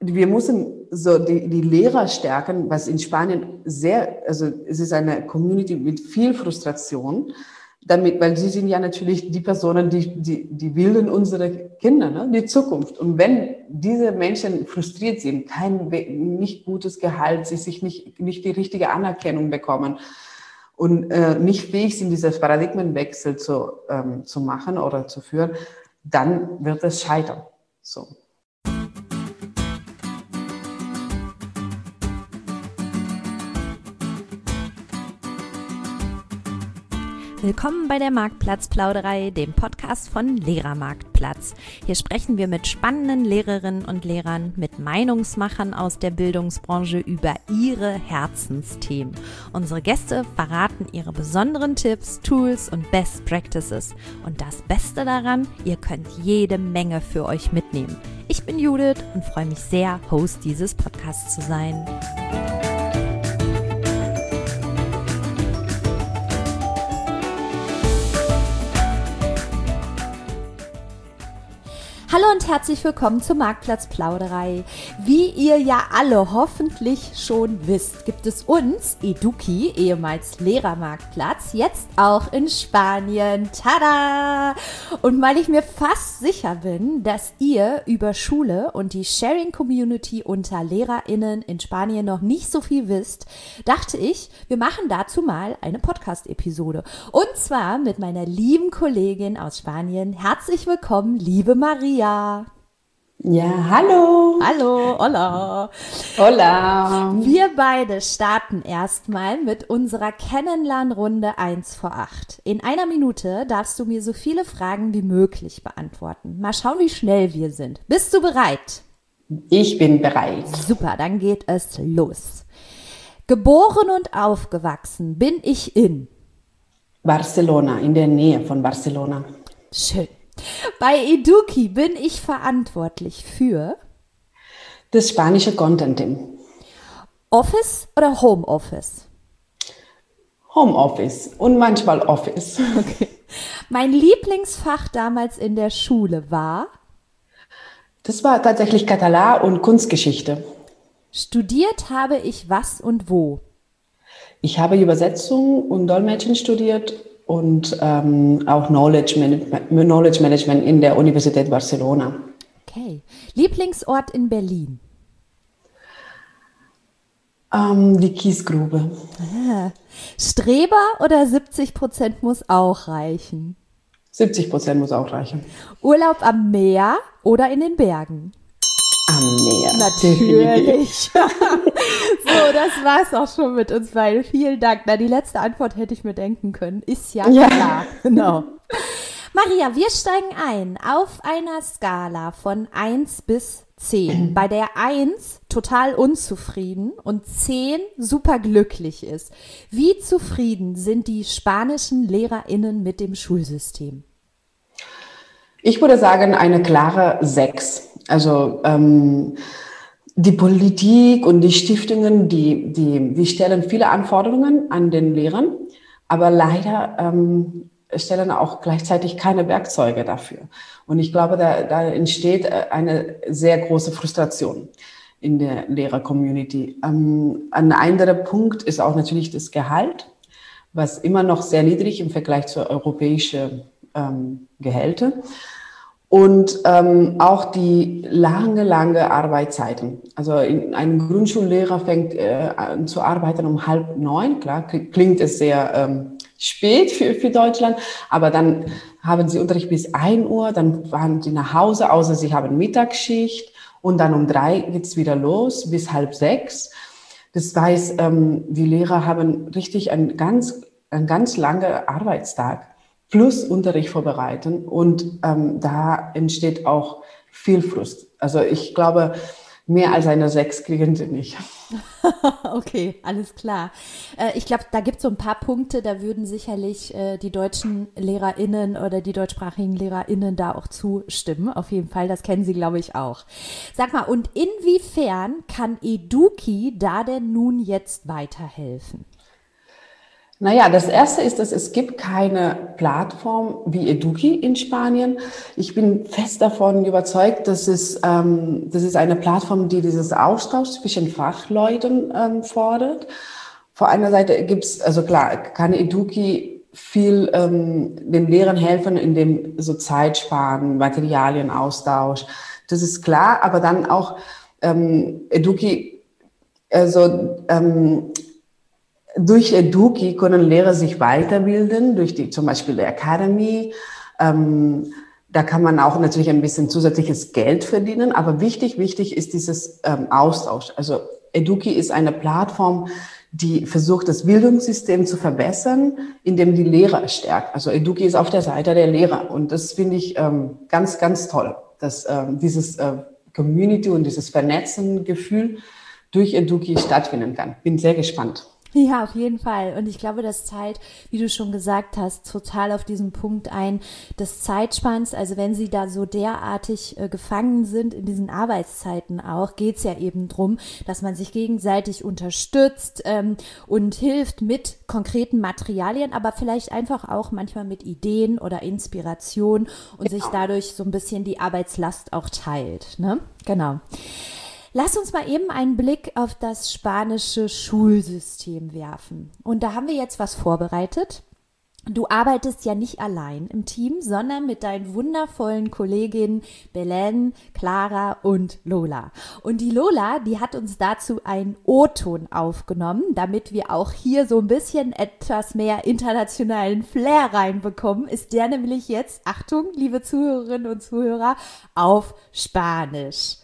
wir müssen so die Lehrer stärken, was in Spanien also es ist eine Community mit viel Frustration, weil sie sind ja natürlich die Personen, die bilden unsere Kinder, ne? Die Zukunft. Und wenn diese Menschen frustriert sind, nicht gutes Gehalt, sie sich nicht die richtige Anerkennung bekommen und nicht fähig sind, dieses Paradigmenwechsel zu machen oder zu führen, dann wird es scheitern. So. Willkommen bei der Marktplatzplauderei, dem Podcast von Lehrermarktplatz. Hier sprechen wir mit spannenden Lehrerinnen und Lehrern, mit Meinungsmachern aus der Bildungsbranche über ihre Herzensthemen. Unsere Gäste verraten ihre besonderen Tipps, Tools und Best Practices. Und das Beste daran, ihr könnt jede Menge für euch mitnehmen. Ich bin Judith und freue mich sehr, Host dieses Podcasts zu sein. Hallo und herzlich willkommen zur Marktplatzplauderei. Wie ihr ja alle hoffentlich schon wisst, gibt es uns, Eduki, ehemals Lehrermarktplatz, jetzt auch in Spanien. Tada! Und weil ich mir fast sicher bin, dass ihr über Schule und die Sharing-Community unter LehrerInnen in Spanien noch nicht so viel wisst, dachte ich, wir machen dazu mal eine Podcast-Episode. Und zwar mit meiner lieben Kollegin aus Spanien. Herzlich willkommen, liebe Maria. Ja, hallo. Hallo, hola. Hola. Wir beide starten erstmal mit unserer Kennenlernrunde 1 vor 8. In einer Minute darfst du mir so viele Fragen wie möglich beantworten. Mal schauen, wie schnell wir sind. Bist du bereit? Ich bin bereit. Super, dann geht es los. Geboren und aufgewachsen bin ich in Barcelona, in der Nähe von Barcelona. Schön. Bei Eduki bin ich verantwortlich für das spanische Content-Team. Office oder Homeoffice? Homeoffice und manchmal Office. Okay. Mein Lieblingsfach damals in der Schule war? Das war tatsächlich Catalan und Kunstgeschichte. Studiert habe ich was und wo? Ich habe Übersetzung und Dolmetschen studiert und auch Knowledge Management in der Universität Barcelona. Okay. Lieblingsort in Berlin? Die Kiesgrube. Streber oder 70% muss auch reichen? 70% muss auch reichen. Urlaub am Meer oder in den Bergen? Am Meer. Natürlich. So, das war's auch schon mit uns beiden. Vielen Dank. Na, die letzte Antwort hätte ich mir denken können. Ist ja klar. Genau. Maria, wir steigen ein auf einer Skala von 1 bis 10, bei der 1 total unzufrieden und 10 super glücklich ist. Wie zufrieden sind die spanischen LehrerInnen mit dem Schulsystem? Ich würde sagen, eine klare 6. Also die Politik und die Stiftungen, die stellen viele Anforderungen an den Lehrern, aber leider stellen auch gleichzeitig keine Werkzeuge dafür. Und ich glaube, da entsteht eine sehr große Frustration in der Lehrer-Community. Ein anderer Punkt ist auch natürlich das Gehalt, was immer noch sehr niedrig im Vergleich zu europäischen Gehälter. Und auch die lange Arbeitszeiten. Also ein Grundschullehrer fängt an zu arbeiten um 8:30. Klar, klingt es sehr spät für Deutschland, aber dann haben sie Unterricht bis 1 Uhr, dann fahren sie nach Hause, außer sie haben Mittagsschicht und dann um 3 geht's wieder los bis 5:30. Das heißt, die Lehrer haben richtig einen ganz langen Arbeitstag. Plus Unterricht vorbereiten und da entsteht auch viel Frust. Also ich glaube, mehr als eine 6 kriegen sie nicht. Okay, alles klar. Ich glaube, da gibt es so ein paar Punkte, da würden sicherlich die deutschen LehrerInnen oder die deutschsprachigen LehrerInnen da auch zustimmen. Auf jeden Fall, das kennen sie, glaube ich, auch. Sag mal, und inwiefern kann Eduki da denn nun jetzt weiterhelfen? Naja, das erste ist, dass es gibt keine Plattform wie Eduki in Spanien. Ich bin fest davon überzeugt, dass es eine Plattform, die dieses Austausch zwischen Fachleuten fordert. Vor einer Seite gibt's, also klar, kann Eduki viel den Lehrern helfen, indem so Zeit sparen, Materialienaustausch. Das ist klar, aber dann auch Eduki, durch Eduki können Lehrer sich weiterbilden, durch die zum Beispiel die Academy. Da kann man auch natürlich ein bisschen zusätzliches Geld verdienen, aber wichtig ist dieses Austausch. Also Eduki ist eine Plattform, die versucht, das Bildungssystem zu verbessern, indem die Lehrer stärkt. Also Eduki ist auf der Seite der Lehrer und das finde ich ganz, ganz toll, dass dieses Community und dieses Vernetzen-Gefühl durch Eduki stattfinden kann. Bin sehr gespannt. Ja, auf jeden Fall. Und ich glaube, das zahlt, wie du schon gesagt hast, total auf diesen Punkt ein des Zeitspanns. Also wenn sie da so derartig gefangen sind in diesen Arbeitszeiten auch, geht's ja eben drum, dass man sich gegenseitig unterstützt und hilft mit konkreten Materialien, aber vielleicht einfach auch manchmal mit Ideen oder Inspiration und sich dadurch so ein bisschen die Arbeitslast auch teilt. Ne? Genau. Lass uns mal eben einen Blick auf das spanische Schulsystem werfen. Und da haben wir jetzt was vorbereitet. Du arbeitest ja nicht allein im Team, sondern mit deinen wundervollen Kolleginnen Belén, Clara und Lola. Und die Lola, die hat uns dazu einen O-Ton aufgenommen, damit wir auch hier so ein bisschen etwas mehr internationalen Flair reinbekommen, ist der nämlich jetzt, Achtung, liebe Zuhörerinnen und Zuhörer, auf Spanisch.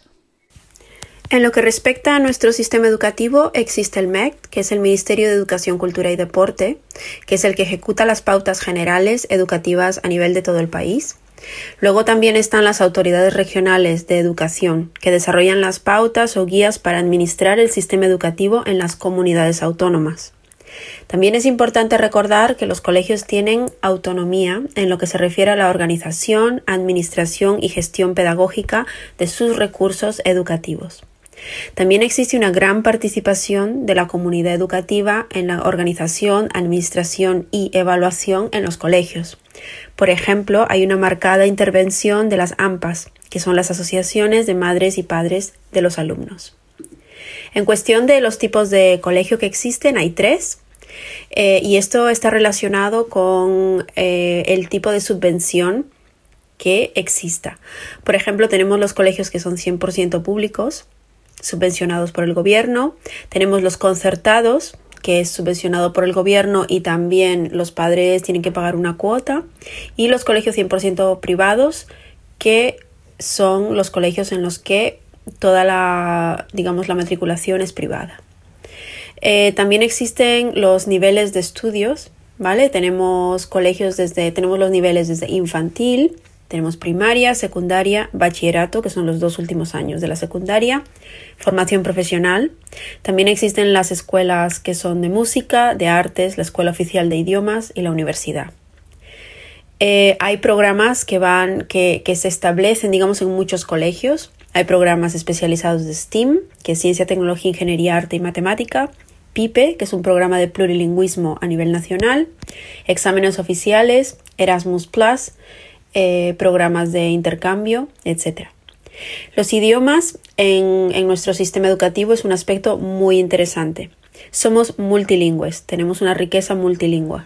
En lo que respecta a nuestro sistema educativo, existe el MEC, que es el Ministerio de Educación, Cultura y Deporte, que es el que ejecuta las pautas generales educativas a nivel de todo el país. Luego también están las autoridades regionales de educación, que desarrollan las pautas o guías para administrar el sistema educativo en las comunidades autónomas. También es importante recordar que los colegios tienen autonomía en lo que se refiere a la organización, administración y gestión pedagógica de sus recursos educativos. También existe una gran participación de la comunidad educativa en la organización, administración y evaluación en los colegios. Por ejemplo, hay una marcada intervención de las AMPAs, que son las asociaciones de madres y padres de los alumnos. En cuestión de los tipos de colegio que existen, hay 3. Y esto está relacionado con el tipo de subvención que exista. Por ejemplo, tenemos los colegios que son 100% públicos, subvencionados por el gobierno. Tenemos los concertados, que es subvencionado por el gobierno y también los padres tienen que pagar una cuota. Y los colegios 100% privados, que son los colegios en los que toda la matriculación es privada. También existen los niveles de estudios, ¿vale? Tenemos los niveles desde infantil, tenemos primaria, secundaria, bachillerato, que son los 2 últimos años de la secundaria, formación profesional. También existen las escuelas que son de música, de artes, la Escuela Oficial de Idiomas y la universidad. Hay programas que se establecen, digamos, en muchos colegios. Hay programas especializados de STEAM, que es Ciencia, Tecnología, Ingeniería, Arte y Matemática. PIPE, que es un programa de plurilingüismo a nivel nacional. Exámenes oficiales, Erasmus+, programas de intercambio, etc. Los idiomas en nuestro sistema educativo es un aspecto muy interesante. Somos multilingües, tenemos una riqueza multilingüe.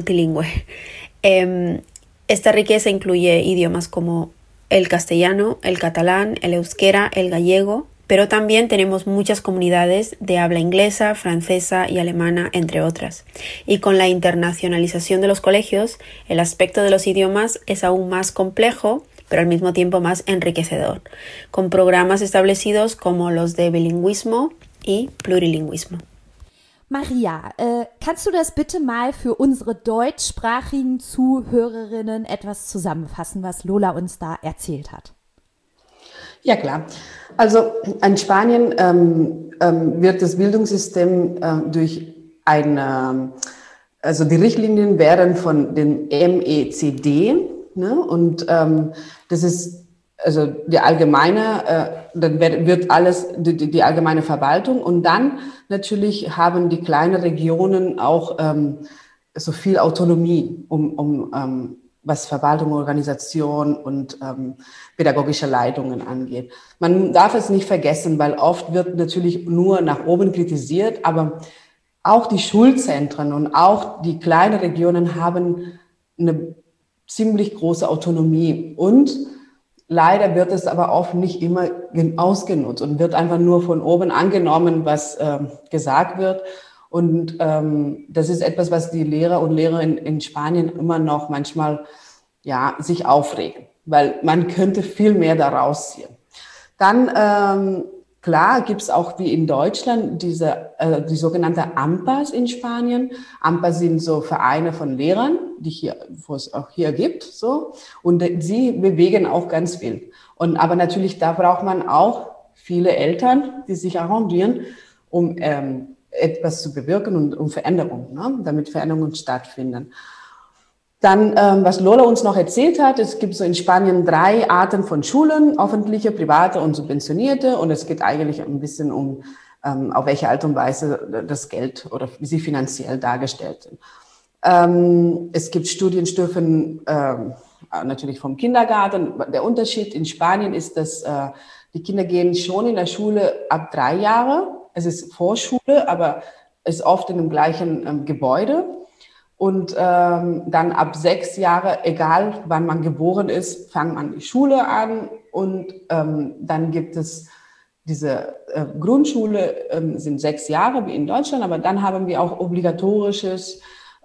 Esta riqueza incluye idiomas como el castellano, el catalán, el euskera, el gallego, pero también tenemos muchas comunidades de habla inglesa, francesa y alemana, entre otras. Y con la internacionalización de los colegios, el aspecto de los idiomas es aún más complejo, pero al mismo tiempo más enriquecedor, con programas establecidos como los de bilingüismo y plurilingüismo. Maria, kannst du das bitte mal für unsere deutschsprachigen Zuhörerinnen etwas zusammenfassen, was Lola uns da erzählt hat? Ja, klar. Also in Spanien wird das Bildungssystem durch also die Richtlinien werden von dem MECD, ne? Und das ist also die allgemeine, dann wird alles die allgemeine Verwaltung und dann natürlich haben die kleinen Regionen auch so viel Autonomie, was Verwaltung, Organisation und pädagogische Leitungen angeht. Man darf es nicht vergessen, weil oft wird natürlich nur nach oben kritisiert, aber auch die Schulzentren und auch die kleinen Regionen haben eine ziemlich große Autonomie. Und leider wird es aber oft nicht immer ausgenutzt und wird einfach nur von oben angenommen, was gesagt wird. Und das ist etwas, was die Lehrer und Lehrerinnen in Spanien immer noch manchmal sich aufregen, weil man könnte viel mehr daraus ziehen. Dann, klar, gibt es auch wie in Deutschland die sogenannte AMPAs in Spanien. AMPAs sind so Vereine von Lehrern, wo es auch hier gibt, so. Und sie bewegen auch ganz viel. Aber natürlich, da braucht man auch viele Eltern, die sich arrangieren, um etwas zu bewirken und um Veränderungen, ne? Damit Veränderungen stattfinden. Dann, was Lola uns noch erzählt hat, es gibt so in Spanien 3 Arten von Schulen, öffentliche, private und subventionierte. Und es geht eigentlich ein bisschen um, auf welche Art und Weise das Geld oder wie sie finanziell dargestellt sind. Es gibt Studienstufen natürlich vom Kindergarten. Der Unterschied in Spanien ist, dass die Kinder gehen schon in der Schule ab 3 Jahre. Es ist Vorschule, aber ist oft in dem gleichen Gebäude. Und dann ab 6 Jahre, egal wann man geboren ist, fängt man die Schule an. Und dann gibt es diese Grundschule, sind 6 Jahre wie in Deutschland, aber dann haben wir auch obligatorisches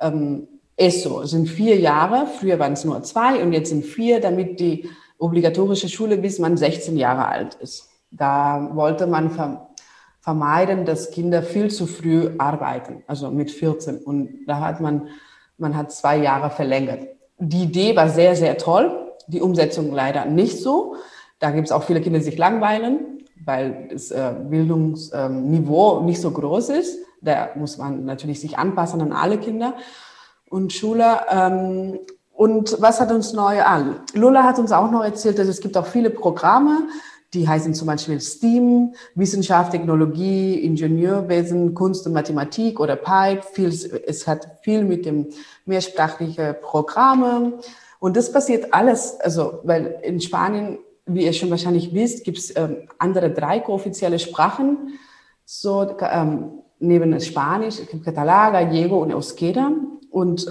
ESO, sind 4 Jahre. Früher waren es nur 2 und jetzt sind 4, damit die obligatorische Schule, bis man 16 Jahre alt ist. Da wollte man vermeiden, dass Kinder viel zu früh arbeiten, also mit 14. Und da hat man hat 2 Jahre verlängert. Die Idee war sehr, sehr toll. Die Umsetzung leider nicht so. Da gibt es auch viele Kinder, die sich langweilen, weil das Bildungsniveau nicht so groß ist. Da muss man natürlich sich anpassen an alle Kinder und Schüler. Und was hat uns neu an? Lola hat uns auch noch erzählt, dass es gibt auch viele Programme, die heißen zum Beispiel STEAM, Wissenschaft, Technologie, Ingenieurwesen, Kunst und Mathematik oder PIPE. Es hat viel mit dem mehrsprachlichen Programme. Und das passiert alles, also, weil in Spanien, wie ihr schon wahrscheinlich wisst, gibt es andere 3 kooffizielle Sprachen. So, neben Spanisch, Catalá, Gallego und Euskera. Und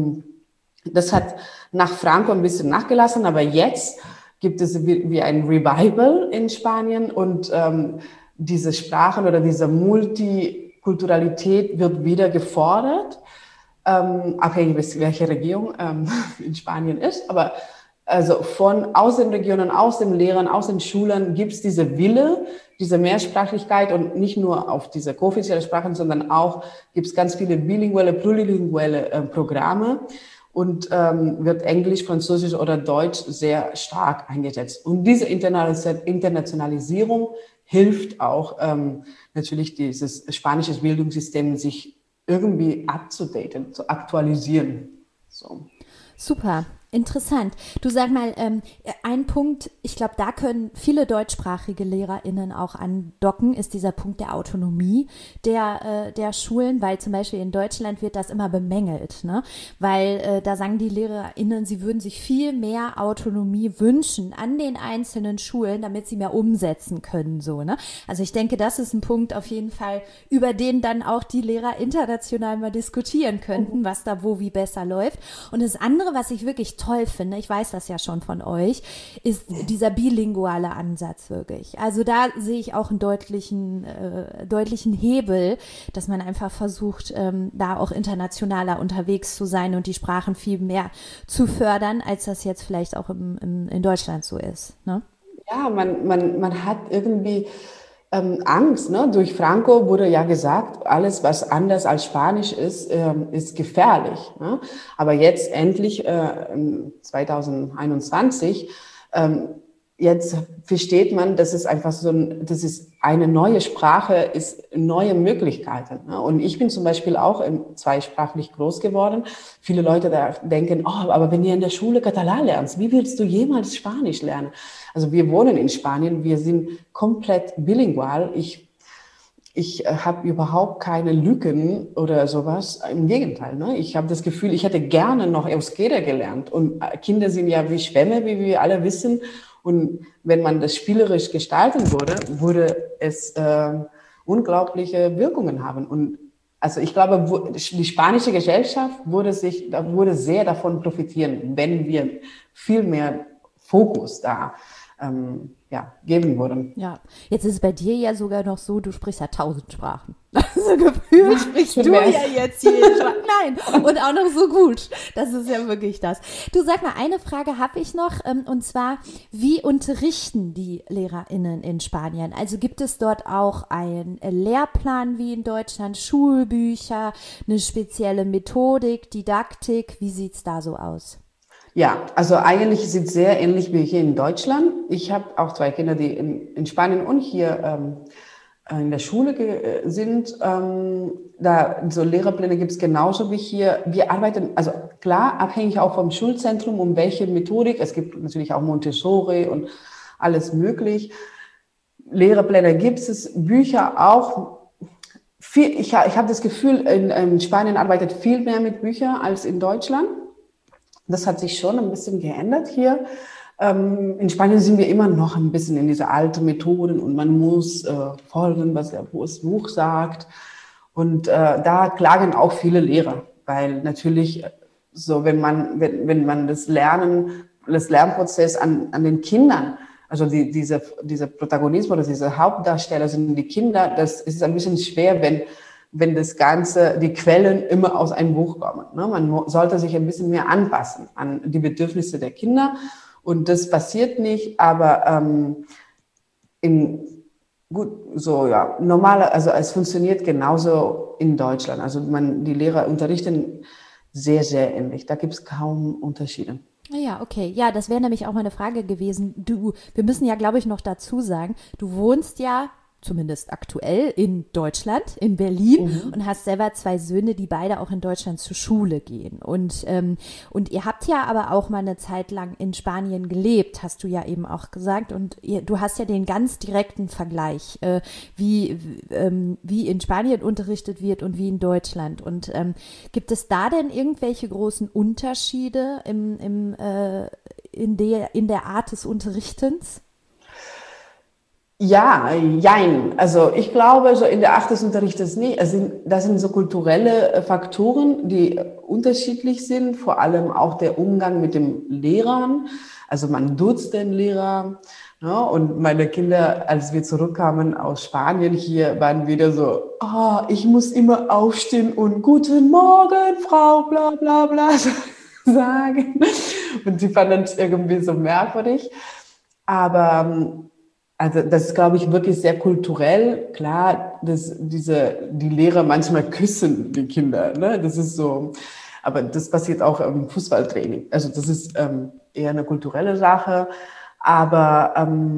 das hat nach Franco ein bisschen nachgelassen, aber jetzt gibt es wie ein Revival in Spanien und diese Sprachen oder diese Multikulturalität wird wieder gefordert, abhängig welche Regierung in Spanien ist. Aber also aus den Regionen, aus den Lehrern, aus den Schulen gibt es diese Wille, diese Mehrsprachlichkeit und nicht nur auf diese kooffizielle Sprachen, sondern auch gibt es ganz viele bilinguelle, plurilinguelle Programme. Und wird Englisch, Französisch oder Deutsch sehr stark eingesetzt. Und diese Internationalisierung hilft auch natürlich dieses spanische Bildungssystem sich irgendwie abzudaten, zu aktualisieren. So. Super. Interessant. Du, sag mal, ein Punkt, ich glaube, da können viele deutschsprachige LehrerInnen auch andocken, ist dieser Punkt der Autonomie der Schulen, weil zum Beispiel in Deutschland wird das immer bemängelt, ne? Weil da sagen die LehrerInnen, sie würden sich viel mehr Autonomie wünschen an den einzelnen Schulen, damit sie mehr umsetzen können, so, ne? Also ich denke, das ist ein Punkt auf jeden Fall, über den dann auch die Lehrer international mal diskutieren könnten, was da wo wie besser läuft. Und das andere, was ich wirklich toll finde, ich weiß das ja schon von euch, ist dieser bilinguale Ansatz wirklich. Also da sehe ich auch einen deutlichen Hebel, dass man einfach versucht, da auch internationaler unterwegs zu sein und die Sprachen viel mehr zu fördern, als das jetzt vielleicht auch in Deutschland so ist, ne? Ja, man hat irgendwie Angst, ne? Durch Franco wurde ja gesagt, alles, was anders als Spanisch ist gefährlich. Ne? Aber jetzt endlich 2021, jetzt versteht man, dass es einfach das ist eine neue Sprache, ist neue Möglichkeiten. Ne? Und ich bin zum Beispiel auch zweisprachlich groß geworden. Viele Leute da denken, oh, aber wenn ihr in der Schule Catalan lernst, wie willst du jemals Spanisch lernen? Also wir wohnen in Spanien, wir sind komplett bilingual. ich habe überhaupt keine Lücken oder sowas. Im Gegenteil, ne? Ich habe das Gefühl, ich hätte gerne noch Euskera gelernt. Und Kinder sind ja wie Schwämme, wie wir alle wissen. Und wenn man das spielerisch gestalten würde, würde es unglaubliche Wirkungen haben. Und also ich glaube, die spanische Gesellschaft würde sehr davon profitieren, wenn wir viel mehr Fokus da geben würden. Ja, jetzt ist es bei dir ja sogar noch so, du sprichst ja 1000 Sprachen. Also gefühlt sprichst du ja jetzt jede Sprache. Nein, und auch noch so gut. Das ist ja wirklich das. Du, sag mal, eine Frage habe ich noch, und zwar, wie unterrichten die LehrerInnen in Spanien? Also gibt es dort auch einen Lehrplan wie in Deutschland, Schulbücher, eine spezielle Methodik, Didaktik? Wie sieht's da so aus? Ja, also eigentlich ist es sehr ähnlich wie hier in Deutschland. Ich habe auch 2 Kinder, die in Spanien und hier in der Schule sind. Da so Lehrerpläne gibt es genauso wie hier. Wir arbeiten, also klar, abhängig auch vom Schulzentrum, um welche Methodik. Es gibt natürlich auch Montessori und alles möglich. Lehrerpläne gibt es, Bücher auch. Ich habe das Gefühl, in Spanien arbeitet viel mehr mit Büchern als in Deutschland. Das hat sich schon ein bisschen geändert hier. In Spanien sind wir immer noch ein bisschen in diese alten Methoden und man muss folgen, was das Buch sagt. Und da klagen auch viele Lehrer, weil natürlich so, wenn man das Lernprozess an den Kindern, also dieser Protagonismus oder diese Hauptdarsteller sind die Kinder, das ist ein bisschen schwer, wenn das Ganze, die Quellen immer aus einem Buch kommen. Ne? Man sollte sich ein bisschen mehr anpassen an die Bedürfnisse der Kinder. Und das passiert nicht, aber also es funktioniert genauso in Deutschland. Also die Lehrer unterrichten sehr, sehr ähnlich. Da gibt es kaum Unterschiede. Ja, okay. Ja, das wäre nämlich auch meine Frage gewesen. Wir müssen ja, glaube ich, noch dazu sagen, du wohnst ja zumindest aktuell in Deutschland, in Berlin, und hast selber 2 Söhne, die beide auch in Deutschland zur Schule gehen. Und ihr habt ja aber auch mal eine Zeit lang in Spanien gelebt, hast du ja eben auch gesagt. Und du hast ja den ganz direkten Vergleich, wie in Spanien unterrichtet wird und wie in Deutschland. Und gibt es da denn irgendwelche großen Unterschiede in der Art des Unterrichtens? Ja, jein. Also ich glaube, so in der Art des Unterrichtes nicht. Das sind so kulturelle Faktoren, die unterschiedlich sind, vor allem auch der Umgang mit den Lehrern. Also man duzt den Lehrer. Ja, und meine Kinder, als wir zurückkamen aus Spanien, hier waren wieder so, ich muss immer aufstehen und guten Morgen, Frau, bla bla bla sagen. Und sie fanden es irgendwie so merkwürdig. Aber also das ist, glaube ich, wirklich sehr kulturell. Klar, die Lehrer manchmal küssen die Kinder. Ne? Das ist so, aber das passiert auch im Fußballtraining. Also das ist eher eine kulturelle Sache. Aber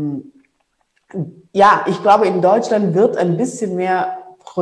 ich glaube, in Deutschland wird ein bisschen mehr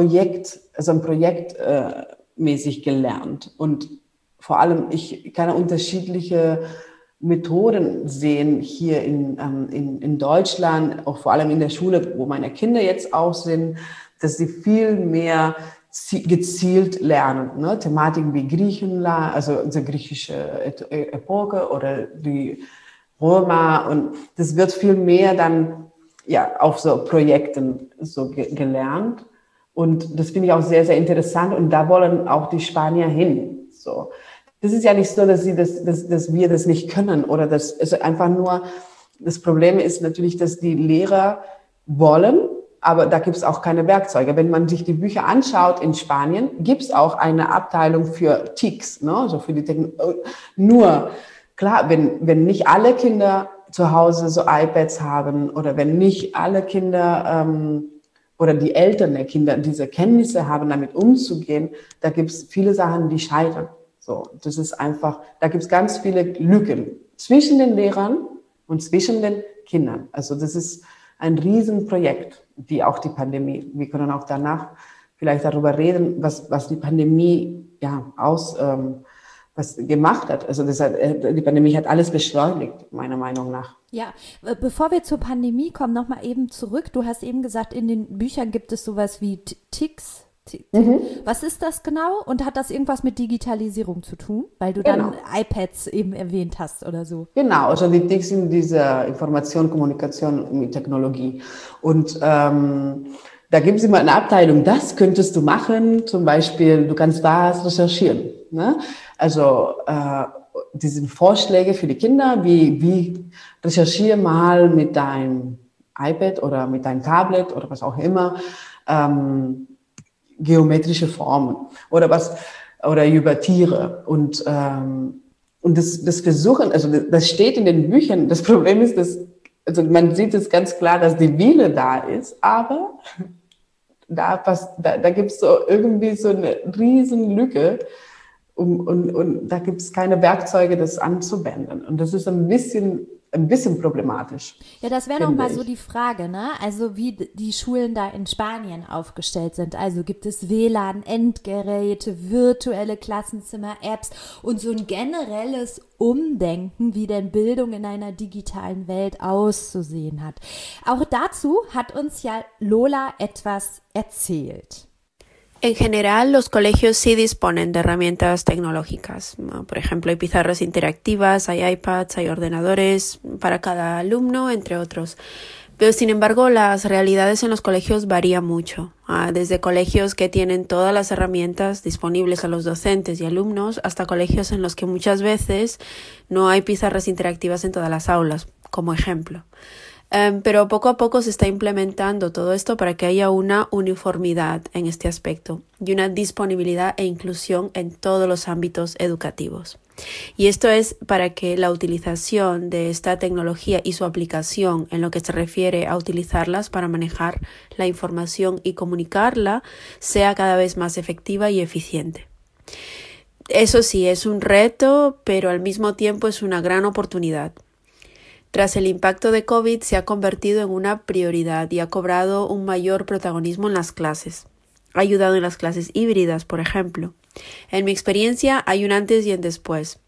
projektmäßig gelernt. Und vor allem, ich kann unterschiedliche Methoden sehen hier in Deutschland, auch vor allem in der Schule, wo meine Kinder jetzt auch sind, dass sie viel mehr gezielt lernen. Ne? Thematiken wie Griechenland, also unsere griechische Epoche oder die Römer, und das wird viel mehr dann auf so Projekten so gelernt. Und das finde ich auch sehr, sehr interessant. Und da wollen auch die Spanier hin. So. Das ist ja nicht so, dass wir das nicht können oder also einfach nur, das Problem ist natürlich, dass die Lehrer wollen, aber da gibt es auch keine Werkzeuge. Wenn man sich die Bücher anschaut in Spanien, gibt es auch eine Abteilung für TICs, ne? Also für die nur, klar, wenn nicht alle Kinder zu Hause so iPads haben oder wenn nicht alle Kinder oder die Eltern der Kinder diese Kenntnisse haben, damit umzugehen, da gibt es viele Sachen, die scheitern. So, das ist einfach, da gibt es ganz viele Lücken zwischen den Lehrern und zwischen den Kindern. Also das ist ein Riesenprojekt, wie auch die Pandemie. Wir können auch danach vielleicht darüber reden, was die Pandemie was gemacht hat. Also die Pandemie hat alles beschleunigt, meiner Meinung nach. Ja, bevor wir zur Pandemie kommen, nochmal eben zurück. Du hast eben gesagt, in den Büchern gibt es sowas wie Ticks. Was ist das genau? Und hat das irgendwas mit Digitalisierung zu tun? Weil du dann iPads eben erwähnt hast oder so. Genau, also die Ticks sind diese Information, Kommunikation mit Technologie. Und da gibt es immer eine Abteilung, das könntest du machen, zum Beispiel, du kannst das recherchieren. Ne? Also die sind Vorschläge für die Kinder, wie recherchiere mal mit deinem iPad oder mit deinem Tablet oder was auch immer, geometrische Formen oder über Tiere. Und das Versuchen, also das steht in den Büchern, das Problem ist, also man sieht es ganz klar, dass die Wille da ist, aber da gibt es so irgendwie so eine riesen Lücke und da gibt es keine Werkzeuge, das anzuwenden. Und das ist ein bisschen problematisch. Ja, das wäre nochmal so die Frage, ne? Also wie die Schulen da in Spanien aufgestellt sind. Also gibt es WLAN, Endgeräte, virtuelle Klassenzimmer, Apps und so ein generelles Umdenken, wie denn Bildung in einer digitalen Welt auszusehen hat. Auch dazu hat uns ja Lola etwas erzählt. En general, los colegios sí disponen de herramientas tecnológicas. Por ejemplo, hay pizarras interactivas, hay iPads, hay ordenadores para cada alumno, entre otros. Pero, sin embargo, las realidades en los colegios varían mucho. Desde colegios que tienen todas las herramientas disponibles a los docentes y alumnos, hasta colegios en los que muchas veces no hay pizarras interactivas en todas las aulas, como ejemplo. Pero poco a poco se está implementando todo esto para que haya una uniformidad en este aspecto y una disponibilidad e inclusión en todos los ámbitos educativos. Y esto es para que la utilización de esta tecnología y su aplicación en lo que se refiere a utilizarlas para manejar la información y comunicarla sea cada vez más efectiva y eficiente. Eso sí, es un reto, pero al mismo tiempo es una gran oportunidad. Tras el impacto de COVID se ha convertido en una prioridad y ha cobrado un mayor protagonismo en las clases. Ha ayudado en las clases híbridas, por ejemplo. En mi experiencia hay un antes y un después.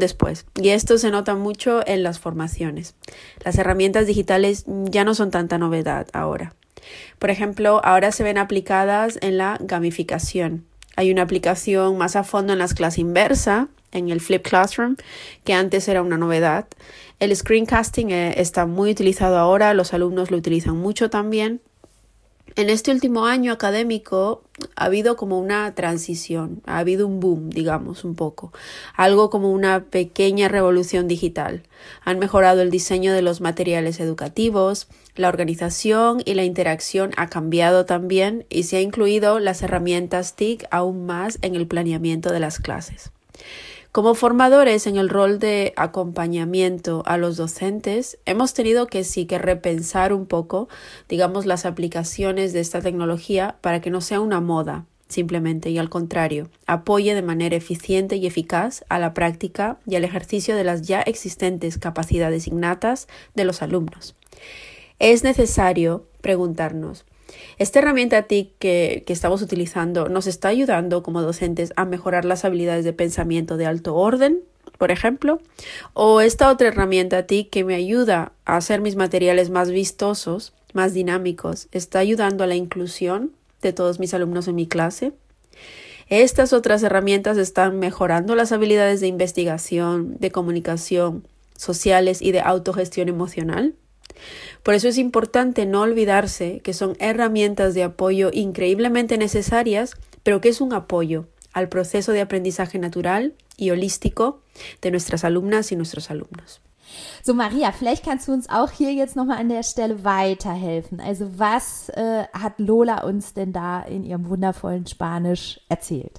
Y esto se nota mucho en las formaciones. Las herramientas digitales ya no son tanta novedad ahora. Por ejemplo, ahora se ven aplicadas en la gamificación. Hay una aplicación más a fondo en las clases inversa, en el Flip Classroom, que antes era una novedad. El screencasting está muy utilizado ahora, los alumnos lo utilizan mucho también. En este último año académico ha habido como una transición, ha habido un boom, digamos, un poco. Algo como una pequeña revolución digital. Han mejorado el diseño de los materiales educativos, la organización y la interacción ha cambiado también y se ha incluido las herramientas TIC aún más en el planeamiento de las clases. Como formadores en el rol de acompañamiento a los docentes, hemos tenido que repensar un poco, digamos, las aplicaciones de esta tecnología para que no sea una moda, simplemente, y al contrario, apoye de manera eficiente y eficaz a la práctica y al ejercicio de las ya existentes capacidades innatas de los alumnos. Es necesario preguntarnos, ¿esta herramienta TIC que estamos utilizando nos está ayudando como docentes a mejorar las habilidades de pensamiento de alto orden, por ejemplo? ¿O esta otra herramienta TIC que me ayuda a hacer mis materiales más vistosos, más dinámicos, está ayudando a la inclusión de todos mis alumnos en mi clase? ¿Estas otras herramientas están mejorando las habilidades de investigación, de comunicación, sociales y de autogestión emocional? Por eso es importante no olvidarse que son herramientas de apoyo increíblemente necesarias, pero que es un apoyo al proceso de aprendizaje natural y holístico de nuestras alumnas y nuestros alumnos. So, Maria, vielleicht kannst du uns auch hier jetzt nochmal an der Stelle weiterhelfen. Also was hat Lola uns denn da in ihrem wundervollen Spanisch erzählt?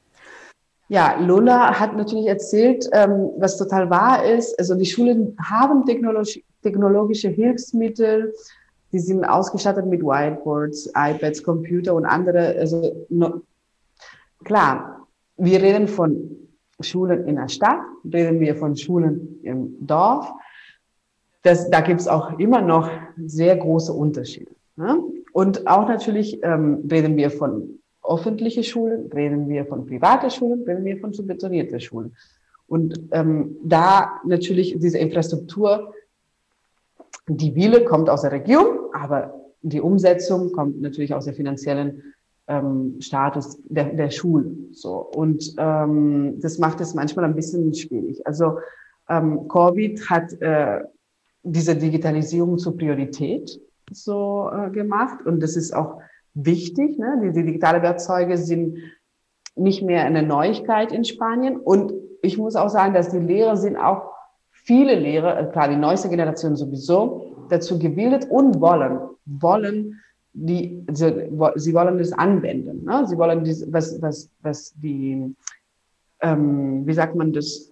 Ja, Lola hat natürlich erzählt, was total wahr ist. Also die Schulen haben technologische Hilfsmittel, die sind ausgestattet mit Whiteboards, iPads, Computer und andere. Also klar, wir reden von Schulen in der Stadt, reden wir von Schulen im Dorf. Da gibt es auch immer noch sehr große Unterschiede. Ne? Und auch natürlich reden wir von öffentliche Schulen, reden wir von privaten Schulen, reden wir von subventionierten Schulen. Und da natürlich diese Infrastruktur, die Wille kommt aus der Region, aber die Umsetzung kommt natürlich aus der finanziellen Status der Schule. So. Und das macht es manchmal ein bisschen schwierig. Also Covid hat diese Digitalisierung zur Priorität so gemacht. Und das ist auch wichtig. Ne? Die digitalen Werkzeuge sind nicht mehr eine Neuigkeit in Spanien. Und ich muss auch sagen, dass die Lehrer sind auch, viele Lehrer, klar, die neueste Generation sowieso, dazu gebildet und sie wollen das anwenden. Ne? Sie wollen was die, wie sagt man das,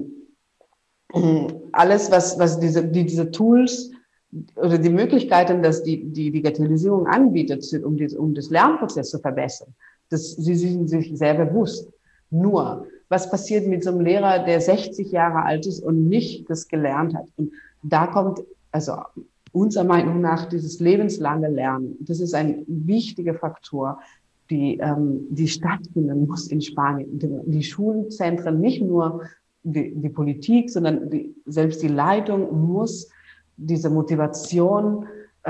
alles, was diese Tools oder die Möglichkeiten, dass die Digitalisierung anbietet, um das Lernprozess zu verbessern. Sie sind sich sehr bewusst. Nur, was passiert mit so einem Lehrer, der 60 Jahre alt ist und nicht das gelernt hat? Und da kommt, also unserer Meinung nach, dieses lebenslange Lernen. Das ist ein wichtiger Faktor, die stattfinden muss in Spanien. Die Schulzentren, nicht nur die Politik, sondern selbst die Leitung muss diese Motivation,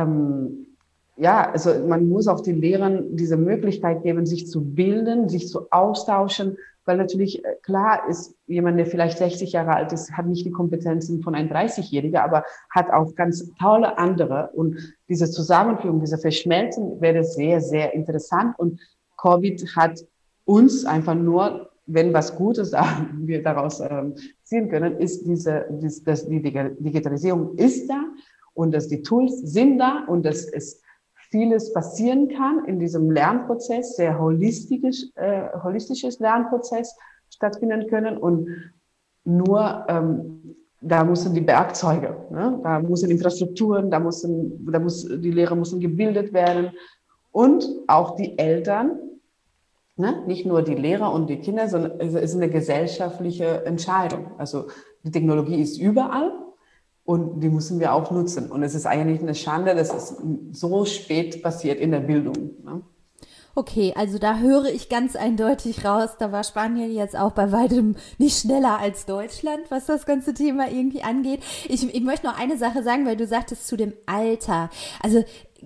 also man muss auch den Lehrern diese Möglichkeit geben, sich zu bilden, sich zu austauschen, weil natürlich klar ist, jemand, der vielleicht 60 Jahre alt ist, hat nicht die Kompetenzen von einem 30-Jährigen, aber hat auch ganz tolle andere. Und diese Zusammenführung, diese Verschmelzen wäre sehr, sehr interessant. Und Covid hat uns einfach nur, wenn was Gutes wir daraus ziehen können, ist dass die Digitalisierung ist da und dass die Tools sind da und dass es vieles passieren kann in diesem Lernprozess, sehr holistisches Lernprozess stattfinden können. Und nur da müssen die Werkzeuge, ne? Da müssen Infrastrukturen, die Lehrer müssen gebildet werden und auch die Eltern, ne? Nicht nur die Lehrer und die Kinder, sondern es ist eine gesellschaftliche Entscheidung. Also die Technologie ist überall. Und die müssen wir auch nutzen. Und es ist eigentlich eine Schande, dass es so spät passiert in der Bildung. Ne? Okay, also da höre ich ganz eindeutig raus, da war Spanien jetzt auch bei weitem nicht schneller als Deutschland, was das ganze Thema irgendwie angeht. Ich möchte noch eine Sache sagen, weil du sagtest zu dem Alter. Also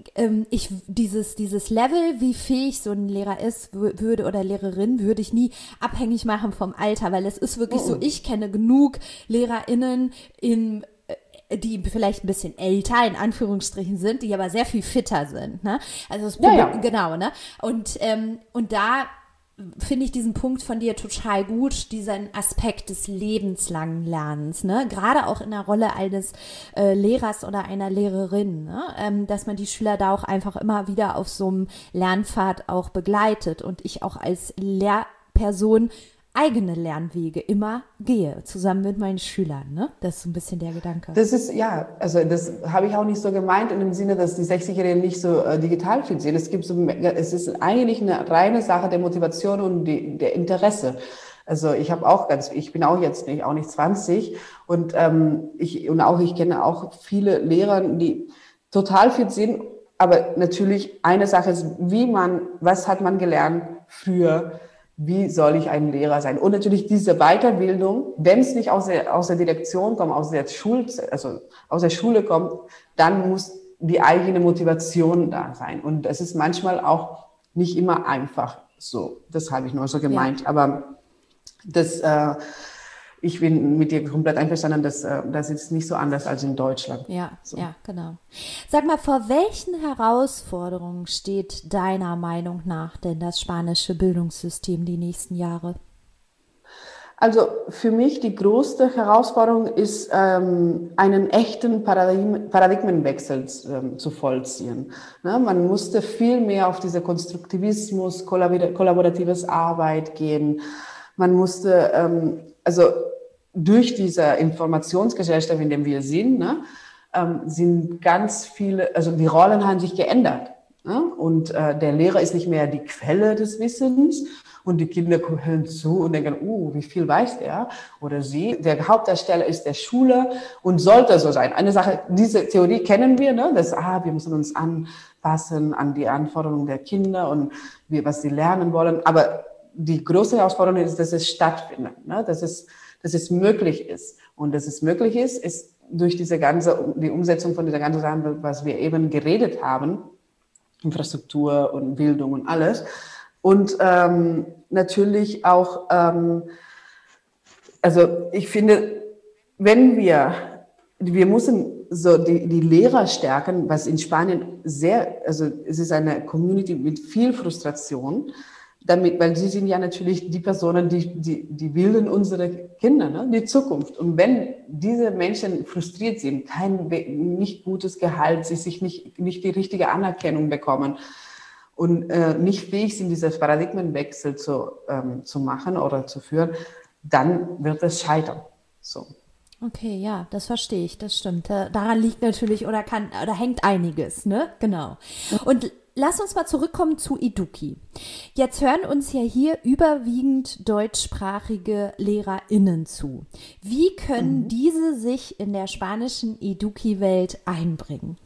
dieses Level, wie fähig so ein Lehrer ist, würde oder Lehrerin, würde ich nie abhängig machen vom Alter, weil es ist wirklich so, ich kenne genug LehrerInnen die vielleicht ein bisschen älter, in Anführungsstrichen sind, die aber sehr viel fitter sind, ne? Also das Problem, genau, ne? Und da finde ich diesen Punkt von dir total gut, diesen Aspekt des lebenslangen Lernens, ne? Gerade auch in der Rolle eines Lehrers oder einer Lehrerin, ne? Dass man die Schüler da auch einfach immer wieder auf so einem Lernpfad auch begleitet und ich auch als Lehrperson eigene Lernwege immer gehe, zusammen mit meinen Schülern, ne? Das ist so ein bisschen der Gedanke. Das ist, also das habe ich auch nicht so gemeint, in dem Sinne, dass die 60-Jährigen nicht so digital fit sind. Es ist eigentlich eine reine Sache der Motivation und der Interesse. Also ich bin auch jetzt auch nicht 20 und ich kenne auch viele Lehrer, die total fit sind, aber natürlich eine Sache ist, was hat man gelernt früher? Wie soll ich ein Lehrer sein? Und natürlich diese Weiterbildung, wenn es nicht aus der Direktion kommt, aus der Schule kommt, dann muss die eigene Motivation da sein. Und das ist manchmal auch nicht immer einfach so. Das habe ich nur so gemeint. Ja. Aber ich bin mit dir komplett einverstanden, das ist nicht so anders als in Deutschland. Ja, so. Ja, genau. Sag mal, vor welchen Herausforderungen steht deiner Meinung nach denn das spanische Bildungssystem die nächsten Jahre? Also für mich die größte Herausforderung ist, einen echten Paradigmenwechsel zu vollziehen. Ne? Man musste viel mehr auf diese Konstruktivismus, kollaboratives Arbeit gehen. Man musste, durch diese Informationsgesellschaft, in der wir sind, ne, sind ganz viele, also die Rollen haben sich geändert. Ja? Und der Lehrer ist nicht mehr die Quelle des Wissens und die Kinder hören zu und denken, wie viel weiß er oder sie. Der Hauptdarsteller ist der Schüler und sollte so sein. Eine Sache, diese Theorie kennen wir, ne? Dass wir müssen uns anpassen an die Anforderungen der Kinder und was sie lernen wollen. Aber die große Herausforderung ist, dass es stattfindet, ne? Dass es möglich ist. Und dass es möglich ist durch die Umsetzung von dieser ganzen Sache, was wir eben geredet haben, Infrastruktur und Bildung und alles. Und natürlich auch, also ich finde, wenn wir müssen so die Lehrer stärken, was in Spanien also es ist eine Community mit viel Frustration, weil sie sind ja natürlich die Personen, die bilden unsere Kinder, ne? Die Zukunft. Und wenn diese Menschen frustriert sind, nicht gutes Gehalt, sie sich nicht die richtige Anerkennung bekommen und nicht fähig sind, dieses Paradigmenwechsel zu machen oder zu führen, dann wird es scheitern. So. Okay, ja, das verstehe ich, das stimmt. Daran liegt natürlich oder hängt einiges, ne? Genau. Und lass uns mal zurückkommen zu Eduki. Jetzt hören uns ja hier überwiegend deutschsprachige LehrerInnen zu. Wie können diese sich in der spanischen Eduki-Welt einbringen?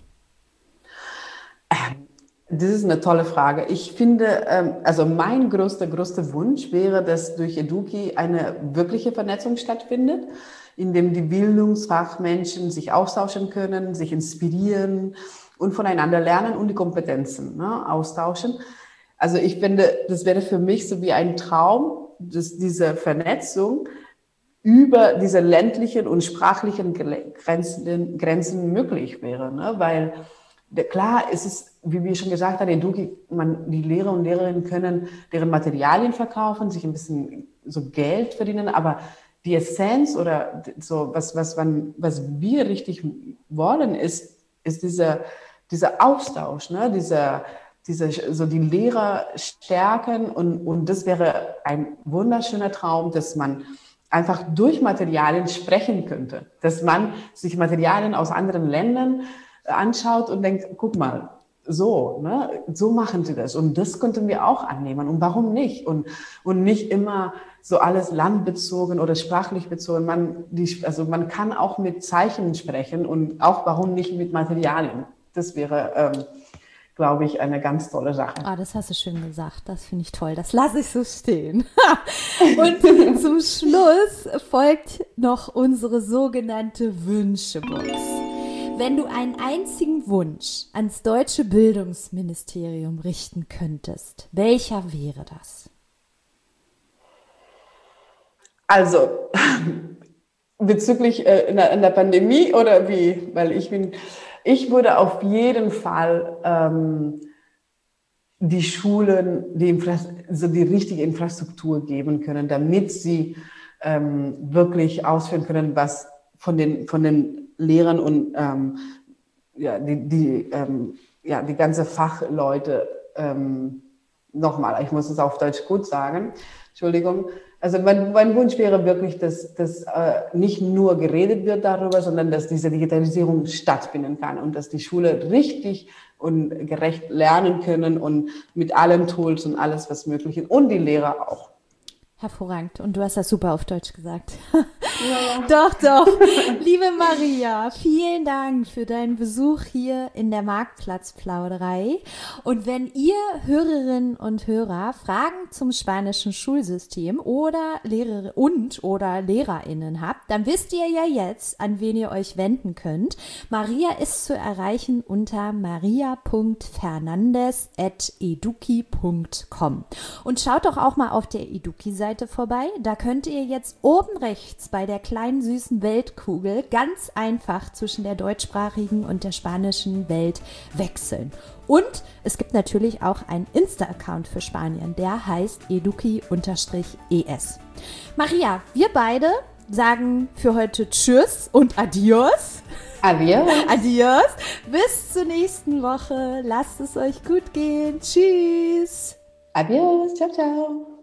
Das ist eine tolle Frage. Ich finde, also mein größter Wunsch wäre, dass durch Eduki eine wirkliche Vernetzung stattfindet, in dem die Bildungsfachmenschen sich austauschen können, sich inspirieren und voneinander lernen und die Kompetenzen austauschen. Also ich finde, das wäre für mich so wie ein Traum, dass diese Vernetzung über diese ländlichen und sprachlichen Grenzen möglich wäre, ne? Weil klar ist es, wie wir schon gesagt haben, die Lehrer und Lehrerinnen können deren Materialien verkaufen, sich ein bisschen so Geld verdienen, aber die Essenz oder so was wir richtig wollen, ist dieser Austausch, ne? Die Lehrer stärken und das wäre ein wunderschöner Traum, dass man einfach durch Materialien sprechen könnte, dass man sich Materialien aus anderen Ländern anschaut und denkt, guck mal, so machen sie das und das könnten wir auch annehmen und warum nicht und nicht immer so alles landbezogen oder sprachlich bezogen. Man kann auch mit Zeichen sprechen und auch warum nicht mit Materialien. Das wäre, glaube ich, eine ganz tolle Sache. Das hast du schön gesagt. Das finde ich toll. Das lasse ich so stehen. Und zum Schluss folgt noch unsere sogenannte Wünschebox. Wenn du einen einzigen Wunsch ans deutsche Bildungsministerium richten könntest, welcher wäre das? Also, bezüglich in der Pandemie oder wie? Weil ich würde auf jeden Fall die Schulen die richtige Infrastruktur geben können, damit sie wirklich ausführen können, was von den Lehrern und die ganze Fachleute, nochmal, ich muss es auf Deutsch gut sagen, Entschuldigung. Also mein Wunsch wäre wirklich, dass nicht nur geredet wird darüber, sondern dass diese Digitalisierung stattfinden kann und dass die Schule richtig und gerecht lernen können und mit allen Tools und alles, was möglich ist und die Lehrer auch. Hervorragend. Und du hast das super auf Deutsch gesagt. Ja. Doch. Liebe Maria, vielen Dank für deinen Besuch hier in der Marktplatzplauderei. Und wenn ihr Hörerinnen und Hörer Fragen zum spanischen Schulsystem oder LehrerInnen habt, dann wisst ihr ja jetzt, an wen ihr euch wenden könnt. Maria ist zu erreichen unter maria.fernandez@eduki.com. Und schaut doch auch mal auf der Eduki-Seite vorbei. Da könnt ihr jetzt oben rechts bei der kleinen süßen Weltkugel ganz einfach zwischen der deutschsprachigen und der spanischen Welt wechseln. Und es gibt natürlich auch einen Insta-Account für Spanien, der heißt eduki_es. Maria, wir beide sagen für heute Tschüss und Adios. Adios. Bis zur nächsten Woche. Lasst es euch gut gehen. Tschüss. Adios. Ciao, ciao.